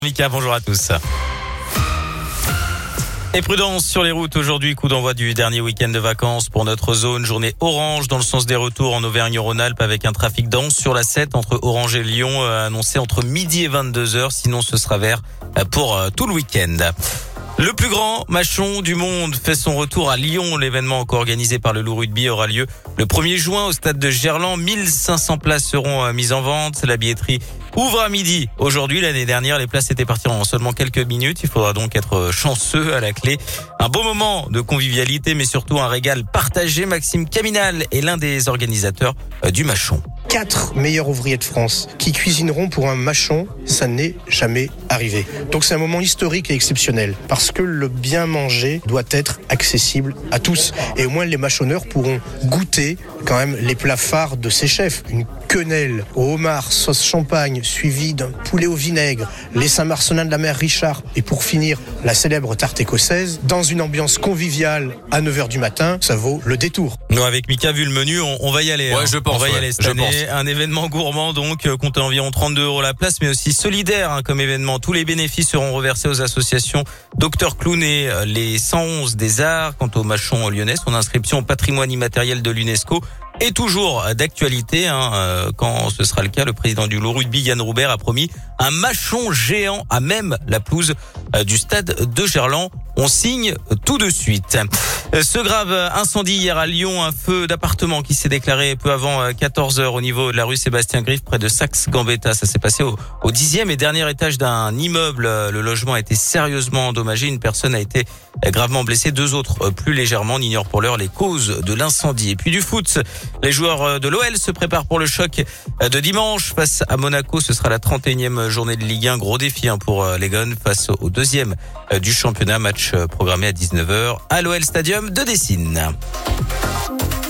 Mika, bonjour à tous. Et prudence sur les routes aujourd'hui, coup d'envoi du dernier week-end de vacances pour notre zone. Journée orange dans le sens des retours en Auvergne-Rhône-Alpes avec un trafic dense sur la 7 entre Orange et Lyon annoncé entre midi et 22h. Sinon ce sera vert pour tout le week-end. Le plus grand mâchon du monde fait son retour à Lyon. L'événement co-organisé par le Loup Rugby aura lieu le 1er juin au stade de Gerland. 1500 places seront mises en vente. La billetterie ouvre à midi. Aujourd'hui, l'année dernière, les places étaient parties en seulement quelques minutes. Il faudra donc être chanceux à la clé. Un beau moment de convivialité, mais surtout un régal partagé. Maxime Caminal est l'un des organisateurs du mâchon. 4 meilleurs ouvriers de France qui cuisineront pour un mâchon, ça n'est jamais arrivé. Donc c'est un moment historique et exceptionnel parce que le bien manger doit être accessible à tous. Et au moins les mâchonneurs pourront goûter quand même les plats phares de ces chefs. Une quenelle au homard, sauce champagne, suivie d'un poulet au vinaigre, les Saint-Marcelin de la mère Richard et pour finir la célèbre tarte écossaise dans une ambiance conviviale à 9h du matin, ça vaut le détour. Nous avec Mika, vu le menu, on va y aller. Ouais, je pense. On va y aller cette année. Un événement gourmand donc, comptez environ 32 € la place, mais aussi solidaire comme événement. Tous les bénéfices seront reversés aux associations Dr Clown et les 111 des Arts. Quant au mâchon lyonnais, son inscription au patrimoine immatériel de l'UNESCO est toujours d'actualité. Quand ce sera le cas, le président du Loup Rugby, Yann Roubert, a promis un mâchon géant à même la pelouse du stade de Gerland. On signe tout de suite. Ce grave incendie hier à Lyon, un feu d'appartement qui s'est déclaré peu avant 14h au niveau de la rue Sébastien Griffe près de Saxe-Gambetta. Ça s'est passé au 10e et dernier étage d'un immeuble. Le logement a été sérieusement endommagé. Une personne a été gravement blessée. 2 autres plus légèrement. On ignore pour l'heure les causes de l'incendie. Et puis du foot. Les joueurs de l'OL se préparent pour le choc de dimanche face à Monaco. Ce sera la 31e journée de Ligue 1. Gros défi pour les Gones face au 2e du championnat. Match programmé à 19h à l'OL Stadium de Dessine.